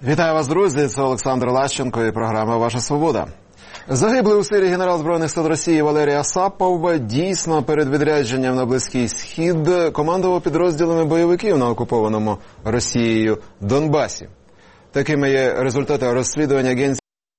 Вітаю вас, друзі! Це Олександр Лащенко і програма «Ваша свобода». Загиблий у Сирії генерал Збройних сил Росії Валерій Асапов дійсно перед відрядженням на Близький Схід командував підрозділами бойовиків на окупованому Росією Донбасі. Такими є результати розслідування агенції.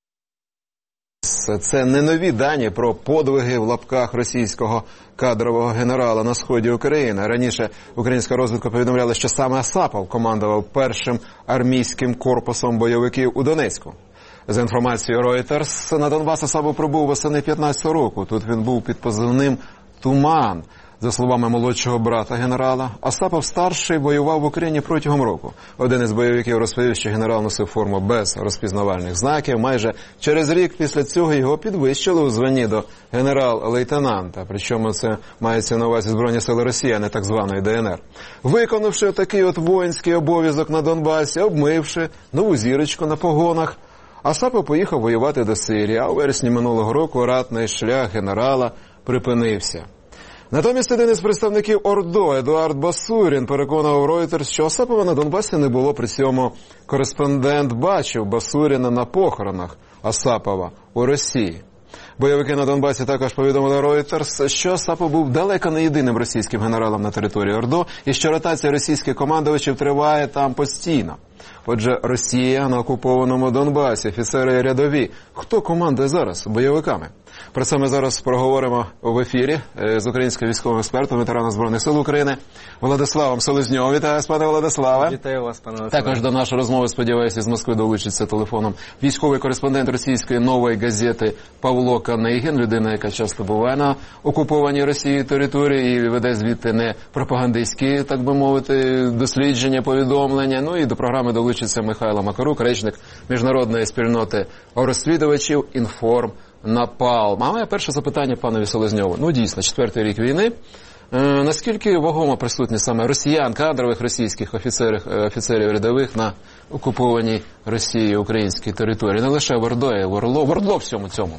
Це не нові дані про подвиги в лапках російського кадрового генерала на сході України. Раніше українська розвідка повідомляла, що саме Асапов командував першим армійським корпусом бойовиків у Донецьку. За інформацією Reuters, на Донбас Асапов прибув восени 15-го року. Тут він був під позивним «Туман». За словами молодшого брата генерала, Асапов-старший воював в Україні протягом року. Один із бойовиків розповів, що генерал носив форму без розпізнавальних знаків. Майже через рік після цього його підвищили у званні до генерал-лейтенанта. Причому це мається на увазі Збройні сили Росії, а не так званої ДНР. Виконавши такий воїнський обов'язок на Донбасі, обмивши нову зірочку на погонах, Асапов поїхав воювати до Сирії, а у вересні минулого року ратний шлях генерала припинився. Натомість один із представників ОРДО Едуард Басурін переконував Reuters, що Асапова на Донбасі не було. При цьому кореспондент бачив Басуріна на похоронах Асапова у Росії. Бойовики на Донбасі також повідомили Reuters, що Асапов був далеко не єдиним російським генералом на території ОРДО і що ротація російських командувачів триває там постійно. Отже, Росія на окупованому Донбасі, офіцери рядові. Хто командує зараз бойовиками? Про це ми зараз проговоримо в ефірі з українським військовим експертом, ветераном Збройних сил України Владиславом Селезньовим. Вітаю вас, пане Владиславе. Вітаю вас, пане Владиславе. Також до нашої розмови, сподіваюся, з Москви долучиться телефоном військовий кореспондент російської «Нової газети» Павло Канигін, людина, яка часто буває на окупованій Росією території і веде звідти не пропагандистські, так би мовити, дослідження, повідомлення. Ну і до програми долучиться Михайло Макарук, речник міжнародної спільноти розслідувачів «Інформнапалм». А моє перше запитання панові Селезньову. Ну, дійсно, 4-й рік війни. Наскільки вагома присутність саме росіян, кадрових російських офіцерів рядових на окупованій Росією українській території? Не лише в ОРДО, а в ОРДЛО всьому цьому.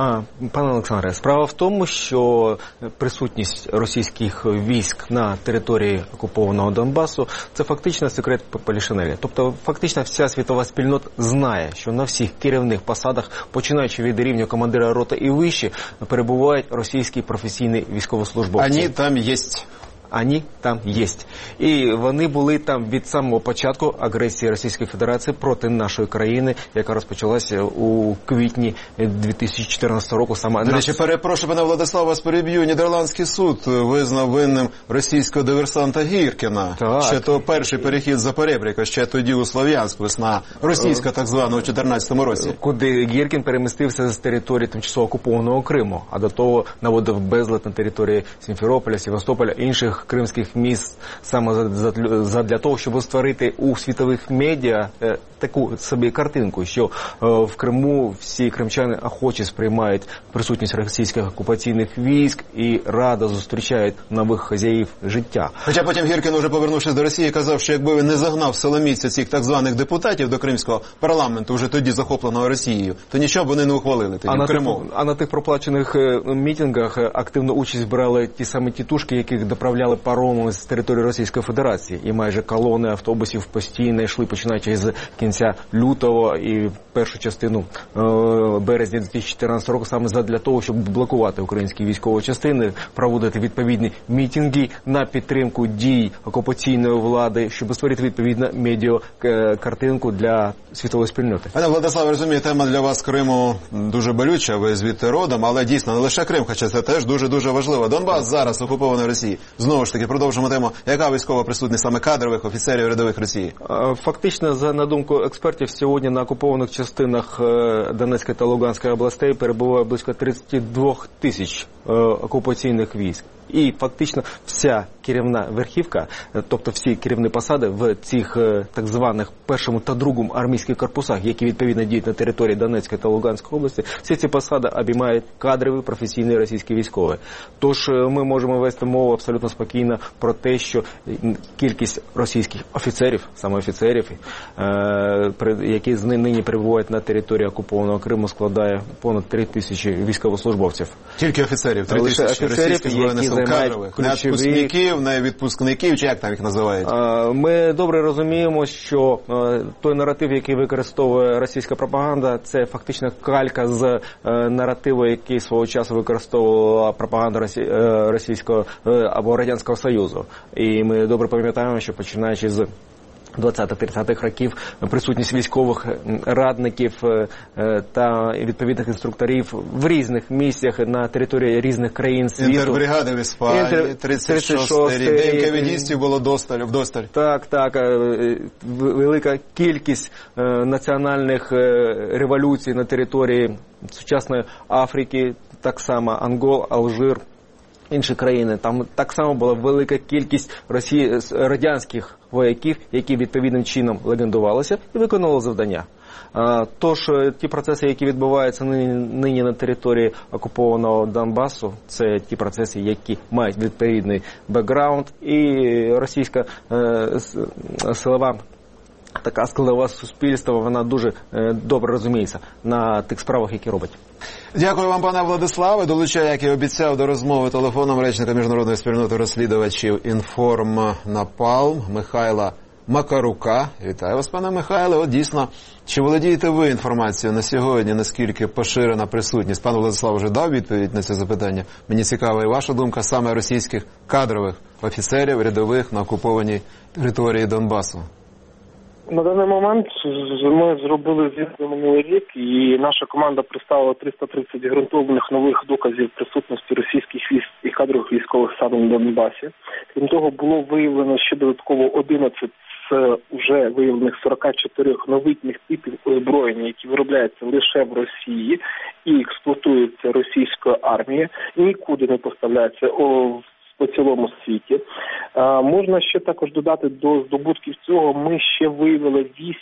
Пане Олександре, справа в тому, що присутність російських військ на території окупованого Донбасу – це фактично секрет Полішинеля. Тобто, фактично вся світова спільнота знає, що на всіх керівних посадах, починаючи від рівня командира роти і вище, перебувають російські професійні військовослужбовці. Вони там єсть. Вони там є. І вони були там від самого початку агресії Російської Федерації проти нашої країни, яка розпочалася у квітні 2014 року. До речі, перепрошую, пане Владиславе, вас переб'ю. Нідерландський суд визнав винним російського диверсанта Гіркіна. Так. Ще то перший перехід за Перебріка, ще тоді у Слов'янськ, весна російська так звана у 2014 році. Куди Гіркін перемістився з території тимчасово окупованого Криму, а до того наводив безлад на території Сімферополя, Севастополя, інших кримських міст саме задля того, щоб створити у світових медіа таку собі картинку, що в Криму всі кримчани охоче сприймають присутність російських окупаційних військ і радо зустрічають нових хазяїв життя. Хоча потім Гіркін, уже повернувшись до Росії, казав, що якби він не загнав силоміця цих так званих депутатів до кримського парламенту, вже тоді захопленого Росією, то нічого б вони не ухвалили тоді в Криму. А на тих проплачених мітингах активну участь брали ті самі тітушки, яких доправляли паромами з території Російської Федерації. І майже колони автобусів постійно йшли, починаючи з кінця лютого і першу частину березня 2014 року, саме задля того, щоб блокувати українські військові частини, проводити відповідні мітинги на підтримку дій окупаційної влади, щоб створити відповідну медіакартинку для світової спільноти. Пане Владиславе, розумію, тема для вас Криму дуже болюча, ви звідти родом, але дійсно не лише Крим, хоча це теж дуже-дуже важливо. Донбас зараз окупований Росією. Знову ж таки, продовжимо тему. Яка військова присутність саме кадрових офіцерів рядових Росії? Фактично, на думку експертів, сьогодні на окупованих частинах Донецької та Луганської областей перебуває близько 32 тисяч окупаційних військ. І фактично вся керівна верхівка, тобто всі керівні посади в цих так званих першому та другому армійських корпусах, які відповідно діють на території Донецької та Луганської області, всі ці посади обіймають кадрові професійні російські військові. Тож ми можемо вести мову абсолютно спокійно про те, що кількість російських офіцерів, саме офіцерів, які нині перебувають на території окупованого Криму, складає понад 3 тисячі військовослужбовців. Тільки офіцерів? офіцерів, 3000 російських збройних сил кадрових, не відпускників, не відпускників, чи як там їх називають? Ми добре розуміємо, що той наратив, який використовує російська пропаганда, це фактично калька з наративу, який свого часу використовувала пропаганда російського або Радянського Союзу. І ми добре пам'ятаємо, що починаючи з 20-30-х років присутність військових радників та відповідних інструкторів в різних місцях на території різних країн світу. Інтербригади в Іспанії, 36-й рік, НКВДістів було вдосталь. Так. Велика кількість національних революцій на території сучасної Африки, так само Ангола, Алжир, інші країни. Там так само була велика кількість радянських вояків, які відповідним чином легендувалися і виконували завдання. Тож ті процеси, які відбуваються нині на території окупованого Донбасу, це ті процеси, які мають відповідний бекграунд, і російська силова така складова суспільства, вона дуже добре розуміється на тих справах, які робить. Дякую вам, пане Владиславе. Долучаю, як і обіцяв, до розмови телефоном речника міжнародної спільноти розслідувачів «Інформнапалм» Михайла Макарука. Вітаю вас, пане Михайле. От дійсно, чи володієте ви інформацією на сьогодні, наскільки поширена присутність? Пан Владислав вже дав відповідь на це запитання. Мені цікава і ваша думка саме російських кадрових офіцерів, рядових на окупованій території Донбасу. На даний момент ми зробили звіт за минулий рік, і наша команда представила 330 ґрунтовних нових доказів присутності російських військ і кадрових військових саме на Донбасі. Крім того, було виявлено ще додатково 11 з вже виявлених 44 новітніх типів озброєння, які виробляються лише в Росії і експлуатуються російською армією, і нікуди не поставляються по цілому світі. Можна ще також додати до здобутків цього, ми ще виявили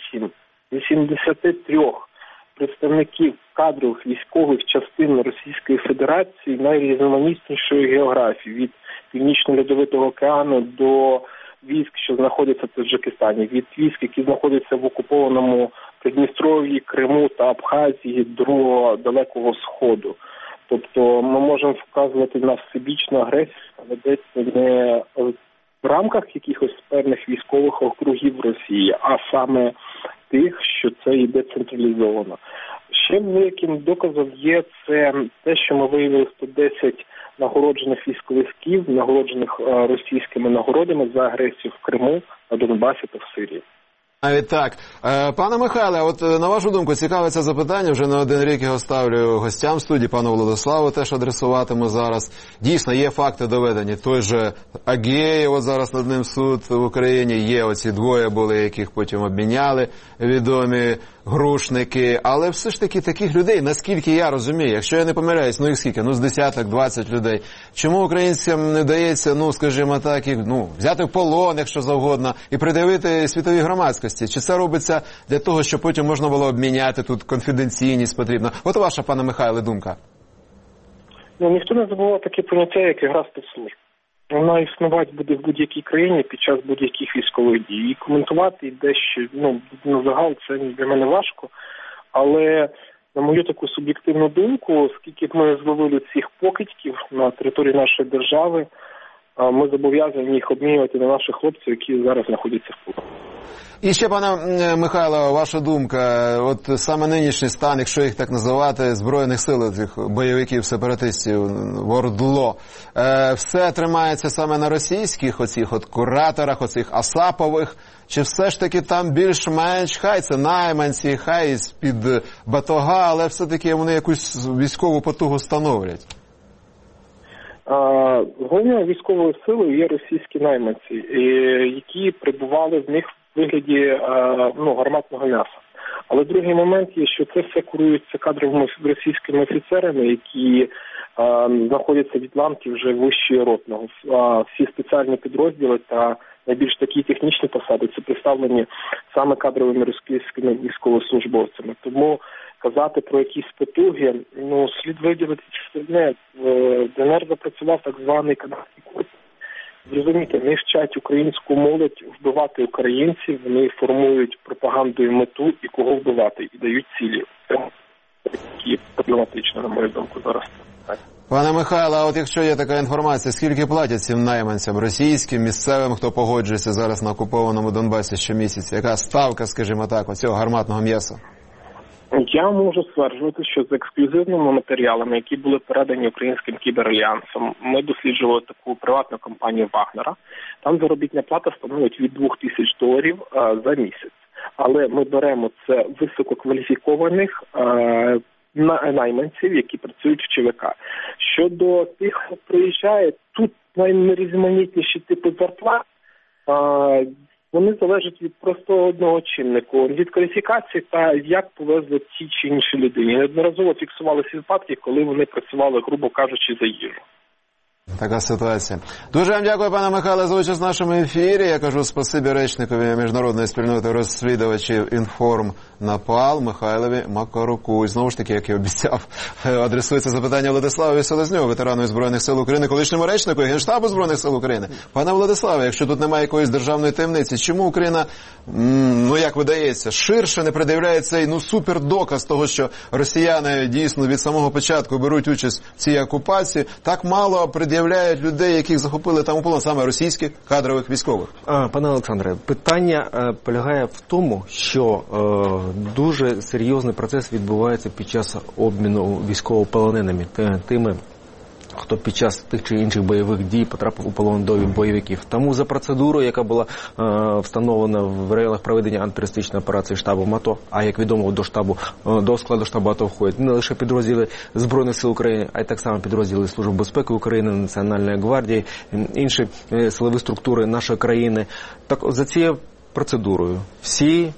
83 представників кадрових військових частин Російської Федерації найрізноманітнішої географії, від Північно-Льодовитого океану до військ, що знаходяться в Таджикистані, від військ, які знаходяться в окупованому Придністров'ї, Криму та Абхазії до Далекого Сходу. Тобто ми можемо вказувати на всебічну агресію, ведеться не в рамках якихось певних військових округів Росії, а саме тих, що це йде централізовано. Ще великим доказом є це те, що ми виявили 110 нагороджених військовиків, нагороджених російськими нагородами за агресію в Криму, на Донбасі та в Сирії. Навіть так. Пане Михайле, от на вашу думку, цікаве це запитання, вже не один рік його ставлю гостям студії, пану Владиславу теж адресуватиму зараз. Дійсно, є факти доведені. Той же Агєєв, от зараз над ним суд в Україні, є оці двоє були, яких потім обміняли відомі грушники. Але все ж таки таких людей, наскільки я розумію, якщо я не помиляюсь, їх скільки? З десяток, 20 людей. Чому українцям не вдається, скажімо так, їх, взяти в полон, якщо завгодно, і придивити світовій громадськості? Чи це робиться для того, щоб потім можна було обміняти, тут конфіденційність потрібна? От ваша, пане Михайле, думка. Ніхто не забував таке поняття, як ігра спецслужб. Вона існувати буде в будь-якій країні під час будь-яких військових дій. І коментувати дещо, на загал, це для мене важко. Але, на мою таку суб'єктивну думку, оскільки ми зловили цих покидьків на території нашої держави, ми зобов'язані їх обмінювати на наших хлопців, які зараз знаходяться в полоні. І ще, пане Михайло, ваша думка, от саме нинішній стан, якщо їх так називати, Збройних сил, цих бойовиків-сепаратистів, ОРДЛО, все тримається саме на російських оцих кураторах, оцих Асапових, чи все ж таки там більш-менш, хай це найманці, хай з-під батога, але все-таки вони якусь військову потугу становлять? Головною військовою силою є російські найманці, які перебували в них в вигляді гарматного м'яса. Але другий момент є, що це все курується кадровими російськими офіцерами, які знаходяться в Атланті вже вище ротного. Всі спеціальні підрозділи та найбільш такі технічні посади це представлені саме кадровими російськими військовослужбовцями. Тому казати про якісь потуги, слід виділити частини. В ДНР запрацював так званий кадетський корпус. Зрозумійте, вони вчать українську молодь вбивати українців, вони формують пропаганду і мету, і кого вбивати, і дають цілі. Це проблематично, на мою думку, зараз. Пане Михайло, а от якщо є така інформація, скільки платять цим найманцям, російським, місцевим, хто погоджується зараз на окупованому Донбасі щомісяця? Яка ставка, скажімо так, оцього гарматного м'яса? Я можу стверджувати, що з ексклюзивними матеріалами, які були передані Українським кіберальянсом, ми досліджували таку приватну компанію Вагнера. Там заробітна плата становить від $2000 за місяць. Але ми беремо це висококваліфікованих найманців, які працюють в ЧВК. Щодо тих, хто приїжджає, тут найрізноманітніші типи зарплат, вони залежать від просто одного чиннику, від кваліфікації та як повезли ті чи інші людині. Неодноразово фіксувалися випадки, коли вони працювали, грубо кажучи, за їжу. Така ситуація. Дуже вам дякую, пане Михайле, за участь в нашому ефірі. Я кажу спасибі речникові міжнародної спільноти розслідувачів «Інформнапал» Михайлові Макаруку. І знову ж таки, як і обіцяв, адресується запитання Владиславові Селезньову, ветерану Збройних сил України, колишньому речнику Генштабу Збройних сил України. Пане Владиславе, якщо тут немає якоїсь державної таємниці, чому Україна, як видається, ширше не пред'являє цей, супердоказ того, що росіяни дійсно від самого початку беруть участь в цій окупації, так мало пред'являють людей, яких захопили там у полон, саме російських кадрових військових? Пане Олександре, питання полягає в тому, що дуже серйозний процес відбувається під час обміну військовополоненими, тими, хто під час тих чи інших бойових дій потрапив у полон до бойовиків. Тому за процедурою, яка була встановлена в районах проведення антитерористичної операції штабом АТО, а як відомо, до складу штабу АТО входять не лише підрозділи Збройних сил України, а й так само підрозділи Служби безпеки України, Національної гвардії, інші силові структури нашої країни. Так за цією процедурою всі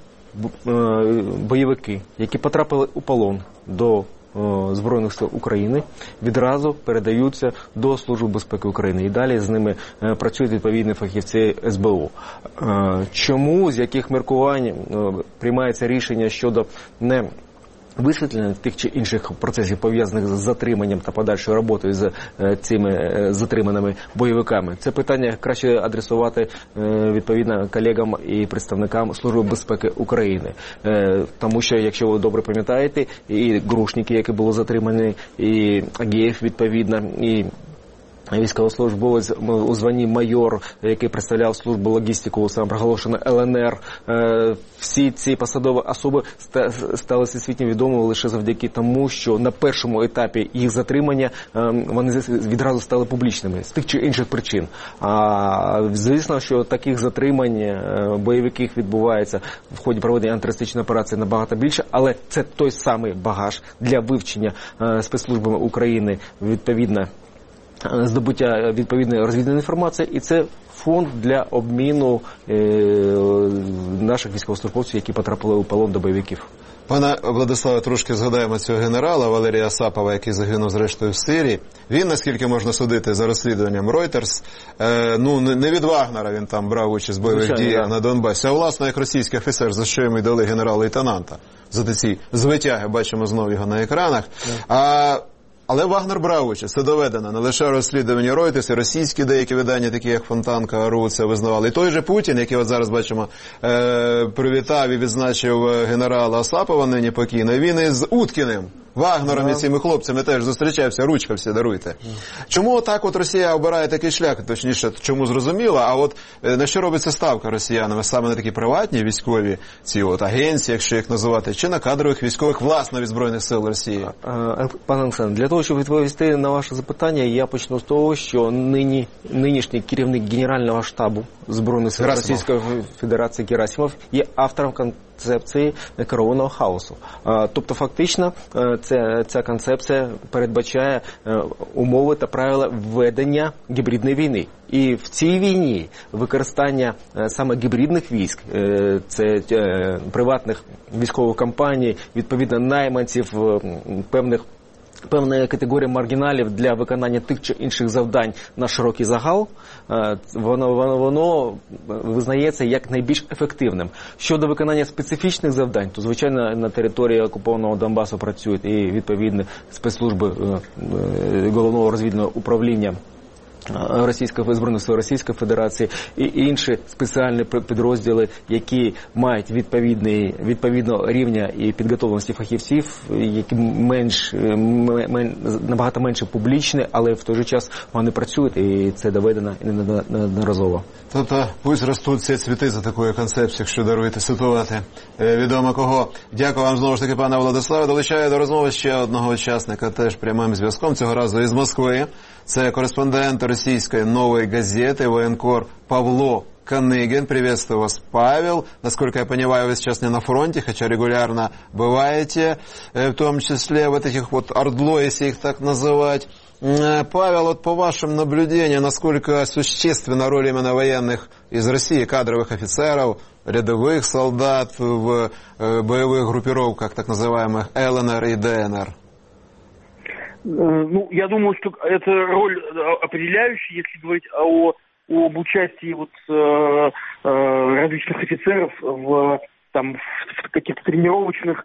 бойовики, які потрапили у полон до Збройних сил України, відразу передаються до Служби безпеки України. І далі з ними працюють відповідні фахівці СБУ. Чому, з яких міркувань приймається рішення щодо не висвітлення тих чи інших процесів, пов'язаних з затриманням та подальшою роботою з цими затриманими бойовиками? Це питання краще адресувати відповідно колегам і представникам Служби безпеки України. Тому що, якщо ви добре пам'ятаєте, і Грушники, які були затримані, і Агеєв, відповідно, і військовослужбовець у званні майор, який представляв службу логістику, самопроголошену ЛНР. Всі ці посадові особи стали всесвітньо відомими лише завдяки тому, що на першому етапі їх затримання вони відразу стали публічними з тих чи інших причин. Звісно, що таких затримань бойовиків відбувається в ході проведення антитерористичної операції набагато більше, але це той самий багаж для вивчення спецслужбами України, відповідно, здобуття відповідної розвідувальної інформації, і це фонд для обміну наших військовослужбовців, які потрапили у полон до бойовиків. Пане Владиславе, трошки згадаємо цього генерала Валерія Асапова, який загинув зрештою в Сирії. Він, наскільки можна судити за розслідуванням Reuters, не від Вагнера він там брав участь в бойових діях на Донбасі, а власне як російський офіцер, за що йому й дали генерал-лейтенанта. За ці звитяги, бачимо знову його на екранах. Але Вагнер брав участь, це доведено. Не лише розслідування Reuters, і російські деякі видання, такі як Фонтанка.ру, це визнавали. І той же Путін, який от зараз бачимо, привітав і відзначив генерала Асапова, нині покійний, він із Уткіним, Вагнером і цими хлопцями теж зустрічався, ручкався, даруйте. Чому так от Росія обирає такий шлях, точніше, чому зрозуміло, а от на що робиться ставка росіянами? Саме на такі приватні військові, ці от агенції, якщо їх називати, чи на кадрових військових, власне, від Збройних сил Росії? Пане Олександр, для того, щоб відповісти на ваше запитання, я почну з того, що нинішній керівник Генерального штабу Збройних сил Російської Федерації Герасимов є автором концепції керованого хаосу. Тобто, фактично, ця концепція передбачає умови та правила ведення гібридної війни. І в цій війні використання саме гібридних військ, це приватних військових компаній, відповідно найманців, певна категорія маргіналів для виконання тих чи інших завдань на широкий загал, воно визнається як найбільш ефективним. Щодо виконання специфічних завдань, то, звичайно, на території окупованого Донбасу працюють і відповідні спецслужби Головного розвідувального управління Збройних сил Російської Федерації і інші спеціальні підрозділи, які мають відповідно рівня і підготовленості фахівців, які набагато менше публічні, але в той же час вони працюють, і це доведено неодноразово. Тобто, пусть ростуть ці цвіти за такою концепцією, якщо даруєте цитувати відомо кого. Дякую вам знову ж таки, пане Владиславе. Долучаю до розмови ще одного учасника, теж прямим зв'язком, цього разу із Москви. Це кореспондент російської «Нової газети», военкор Павло Каныгин. Приветствую вас, Павел. Насколько я понимаю, вы сейчас не на фронте, хотя регулярно бываете, в том числе вот этих вот ордло, если их так называть. Павел, вот по вашим наблюдениям, насколько существенна роль именно военных из России, кадровых офицеров, рядовых солдат в боевых группировках, так называемых ЛНР и ДНР? Ну, я думаю, что это роль определяющая, если говорить об участии различных офицеров в каких-то тренировочных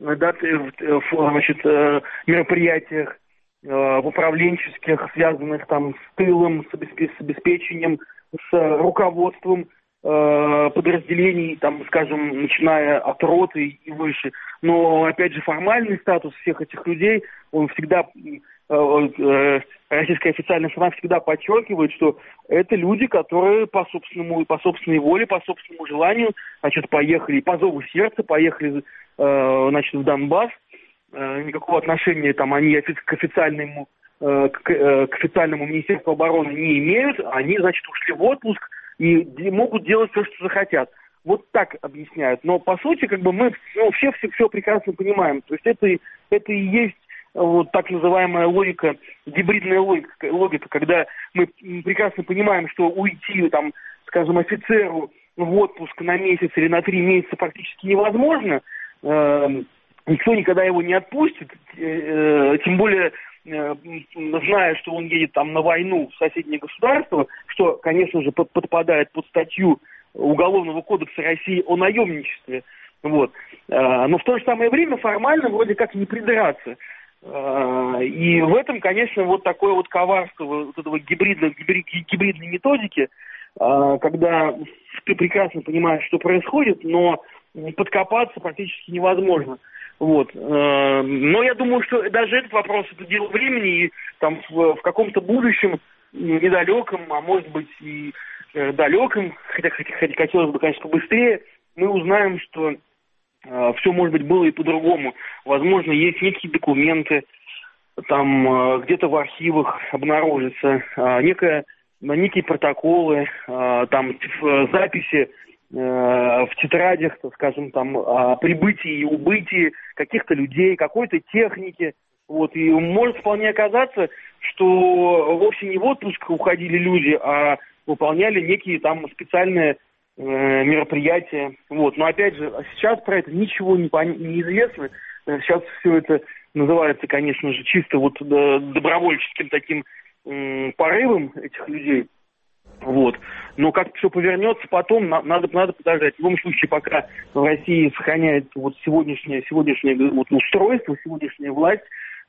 мероприятиях, в управленческих, связанных с тылом, с обеспечением, с руководством подразделений, скажем, начиная от роты и выше. Но, опять же, формальный статус всех этих людей, он всегда, российская официальная сторона всегда подчеркивает, что это люди, которые по собственной воле, по собственному желанию, поехали, по зову сердца, поехали, в Донбасс. Никакого отношения они к официальному Министерству обороны не имеют. Они, ушли в отпуск и могут делать все, что захотят. Вот так объясняют. Но, по сути, мы все прекрасно понимаем. То есть это и есть так называемая логика, гибридная логика, когда мы прекрасно понимаем, что уйти, скажем, офицеру в отпуск на месяц или на 3 месяца практически невозможно. Никто никогда его не отпустит, тем более зная, что он едет на войну в соседнее государство, что, конечно же, подпадает под статью Уголовного кодекса России о наемничестве. Вот. Но в то же самое время формально вроде как не придраться. И в этом, конечно, такое коварство этого гибридной методики, когда ты прекрасно понимаешь, что происходит, но подкопаться практически невозможно. Вот. Но я думаю, что даже этот вопрос — это дело времени, и в каком-то будущем недалеком, а может быть и далеком, хотя хотелось бы, конечно, побыстрее, мы узнаем, что все, может быть, было и по-другому. Возможно, есть некие документы, где-то в архивах обнаружатся, некие протоколы, записи в тетрадях, скажем, о прибытии и убытии каких-то людей, какой-то техники. Вот. И может вполне оказаться, что вовсе не в отпуск уходили люди, а выполняли некие специальные мероприятия. Вот. Но опять же, сейчас про это ничего не известно. Сейчас все это называется, конечно же, чисто добровольческим таким порывом этих людей. Вот. Но как все повернется потом, надо подождать. В любом случае, пока в России сохраняется сегодняшнее устройство, сегодняшняя власть,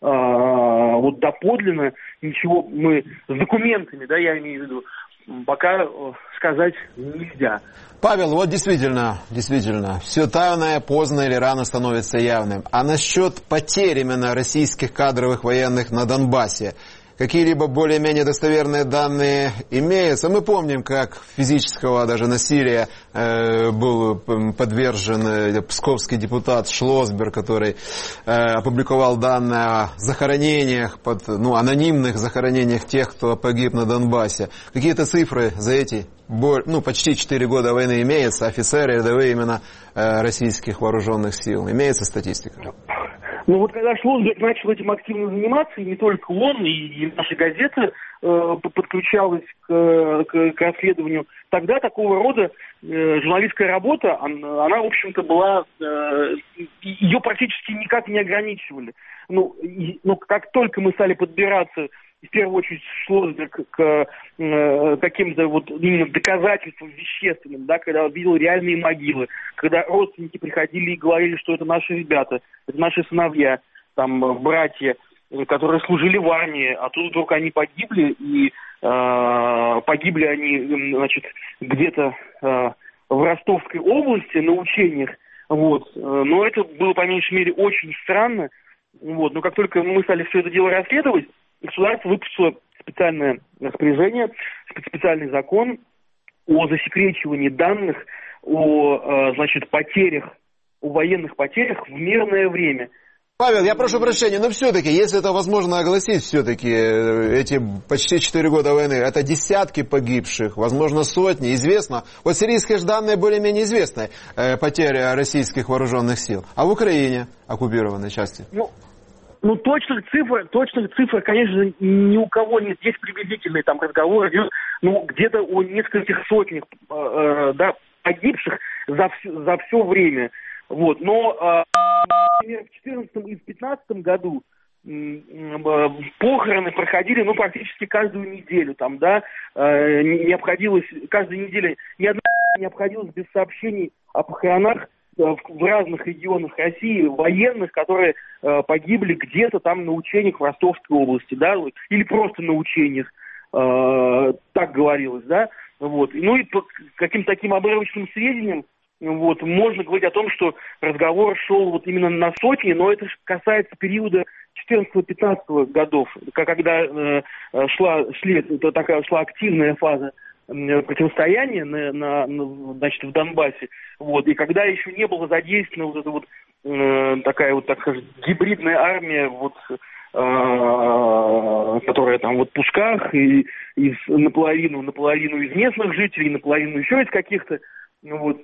доподлинно ничего мы с документами, я имею в виду, пока сказать нельзя. Павел, действительно, все тайное поздно или рано становится явным. А насчет потерь именно российских кадровых военных на Донбассе, какие-либо более-менее достоверные данные имеются? Мы помним, как физического даже насилия был подвержен псковский депутат Шлосберг, который опубликовал данные о захоронениях, анонимных захоронениях тех, кто погиб на Донбассе. Какие-то цифры за эти почти 4 года войны имеются? Офицеры, рядовые именно российских вооруженных сил? Имеется статистика? Когда Шлосберг начал этим активно заниматься, и не только он, и наша газета подключалась к расследованию, тогда такого рода журналистская работа, она, в общем-то, была, ее практически никак не ограничивали. Как только мы стали подбираться, в первую очередь, Шлосберг к каким-то именно доказательствам вещественным, когда видел реальные могилы, когда родственники приходили и говорили, что это наши ребята, это наши сыновья, братья, которые служили в армии, а тут вдруг они погибли, и погибли они, значит, где-то в Ростовской области на учениях, вот. Но это было, по меньшей мере, очень странно, вот. Но как только мы стали все это дело расследовать, государство выпустило специальное распоряжение, специальный закон о засекречивании данных о, значит, потерях, о военных потерях в мирное время. Павел, я прошу прощения, но все-таки, если это возможно огласить, все-таки эти почти 4 года войны, это десятки погибших, возможно, сотни, известно. Вот сирийские же данные более-менее известны, потери российских вооруженных сил. А в Украине оккупированной части? Ну, точных цифр, конечно, ни у кого нет. Есть приблизительный там разговор, ну, где-то о нескольких сотнях, да, погибших за все время. Вот, но, например, в 2014 и в 2015 году похороны проходили, ну, практически каждую неделю, там, да, не обходилось, каждую неделю ни одна не обходилась без сообщений о похоронах в разных регионах России, военных, которые погибли где-то там на учениях в Ростовской области, да, или просто на учениях, так говорилось, да, вот. Ну и по каким-то таким обрывочным сведениям, вот, можно говорить о том, что разговор шел вот именно на сотни, но это касается периода 14-15 годов, когда шла активная фаза противостояния значит, в Донбассе, вот, и когда еще не было задействована вот эта вот такая вот, так скажем, гибридная армия, вот, которая там вот в Пусках, и наполовину из местных жителей, наполовину еще из каких-то, вот,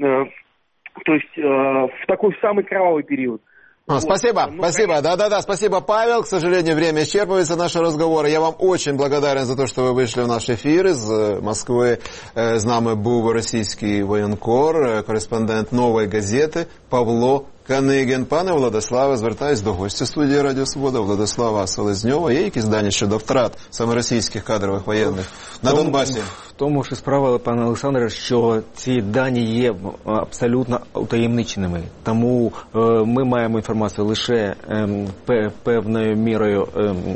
то есть в такой самый кровавый период. Спасибо, спасибо. Да, спасибо, Павел. К сожалению, время исчерпывается нашего разговора. Я вам очень благодарен за те, що ви вийшли в наш ефір з Москви. З нами був російський воєнкор, кореспондент «Нової газети» Павло Канигін. Пане Владиславе, звертаюсь до гостя студії Радіо Свобода, Владислава Селезньова. Є якісь дані щодо втрат саме російських кадрових воєнних на Донбасі? В тому ж і справа, пане Олександре, що ці дані є абсолютно утаємниченими. Тому ми маємо інформацію лише певною мірою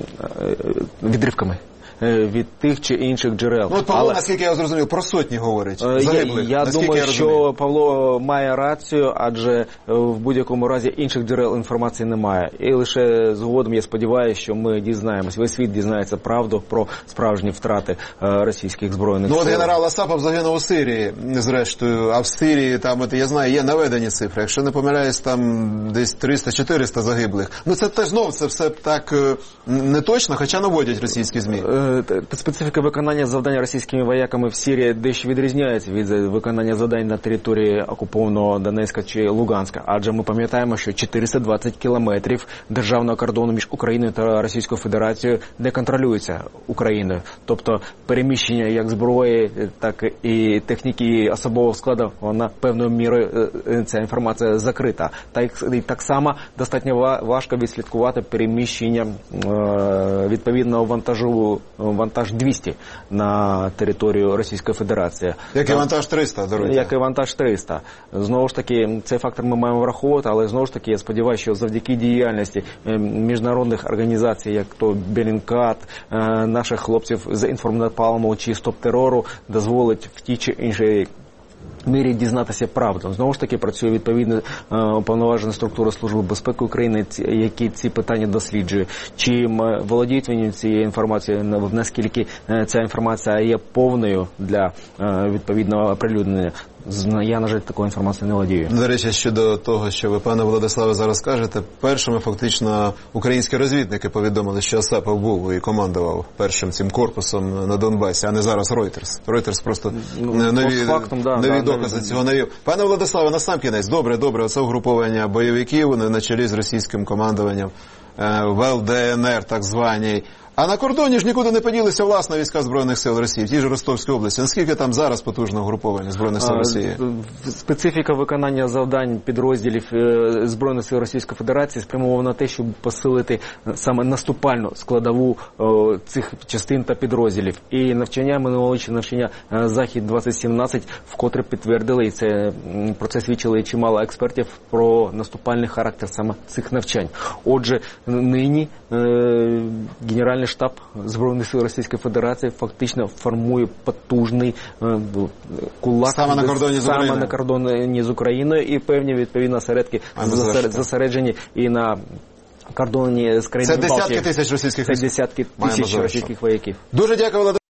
відривками від тих чи інших джерел. Ну, от Павло, наскільки я зрозумів, про сотні говорить загиблих. Я думаю, що Павло має рацію, адже в будь-якому разі інших джерел інформації немає. І лише згодом, я сподіваюся, що ми дізнаємось, весь світ дізнається правду про справжні втрати російських збройних сил. Ну, от генерал Асапов загинув у Сирії, зрештою, а в Сирії, там, от, я знаю, є наведені цифри. Якщо не помиляюсь, там десь 300-400 загиблих. Ну, це теж, знову, це все так не точно, хоча наводять російські ЗМІ. Специфіка виконання завдань російськими вояками в Сирії дещо відрізняється від виконання завдань на території окупованого Донецька чи Луганська. Адже ми пам'ятаємо, що 420 кілометрів державного кордону між Україною та Російською Федерацією не контролюється Україною. Тобто переміщення як зброї, так і техніки особового складу, вона певною мірою, ця інформація закрита. Так само достатньо важко відслідкувати переміщення відповідного вантаж 200 на територію Російської Федерації. Як і вантаж 300, до речі. Як і вантаж 300. Знову ж таки, цей фактор ми маємо враховувати, але знову ж таки, я сподіваюся, що завдяки діяльності міжнародних організацій, як то Белінкат, наших хлопців з інформнапалму чи стоп-терору, дозволить в тій чи іншій мірі дізнатися правду. Знову ж таки, працює відповідна уповноважена структура Служби безпеки України, які ці питання досліджує. Чим володіють вони цією інформацією, наскільки ця інформація є повною для відповідного оприлюднення. Я, на жаль, такою інформацією не володію. До речі, щодо того, що ви, пане Владиславе, зараз кажете, першими фактично українські розвідники повідомили, що Асапов був і командував першим цим корпусом на Донбасі, а не зараз Reuters. Reuters просто нові докази цього навів. Пане Владиславе, насамкінець, добре, оце угруповання бойовиків на чолі з російським командуванням в ЛДНР, так званій. А на кордоні ж нікуди не поділися власне війська Збройних сил Росії, в тій же Ростовській області. Наскільки там зараз потужне угруповання Збройних сил Росії? Специфіка виконання завдань підрозділів Збройних сил Російської Федерації спрямована на те, щоб посилити саме наступальну складову цих частин та підрозділів. І навчання, минулорічне навчання «Захід-2017» вкотре підтвердили, і це про це свідчили чимало експертів, про наступальний характер саме цих навчань. Отже, нині Генеральний штаб Збройних сил Російської Федерації фактично формує потужний кулак саме на кордоні з Україною. Саме на кордоні з Україною, і певні відповідні осередки зосереджені і на кордоні з країнами Балтії. Це десятки тисяч російських російських вояків. Дуже дякую, Володимир.